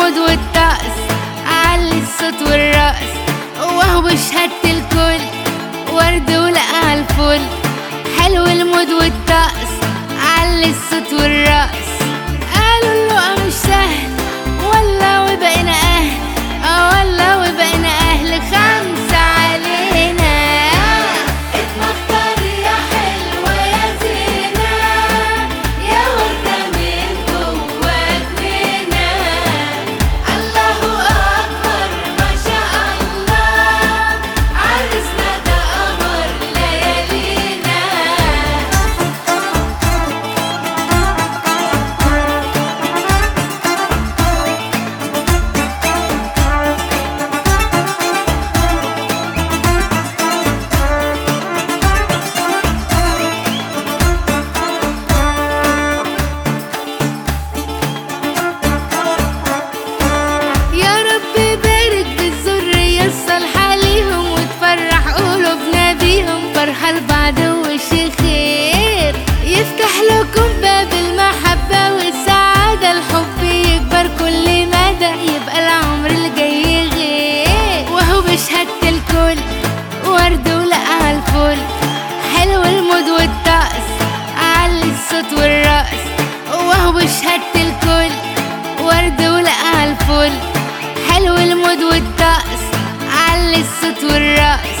المود والطقس، علي الصوت والرقص، وهو بشهادة الكل ورد ولقى الفل. حلو المود والطقس، علي الصوت والرقص. قالوا اللقا مش سهل ولا وبقينا أهل، ولا وبقينا أهل خمسة علينا. اتمختار يا حلوة يا زينة، يا وردة من جواتنا. الله أكبر ما شاء الله، عرسنا ده قمر ليالينا. يا رب بارك بالذرية الصالحة ليهم، وتفرح قلوبنا بيهم. فرحة لبعض وش خير، يفتح لكم باب المحبة والسعادة. الحب يكبر كل مدى، يبقى العمر الجاي غير. وهو بشهادة الكل ورد ولقى الفل. حلو المود والطقس، علي الصوت والرقص، وهو بشهادة الكل ورد ولقى الفل. حلو المود والطقس، علي الصوت والرقص.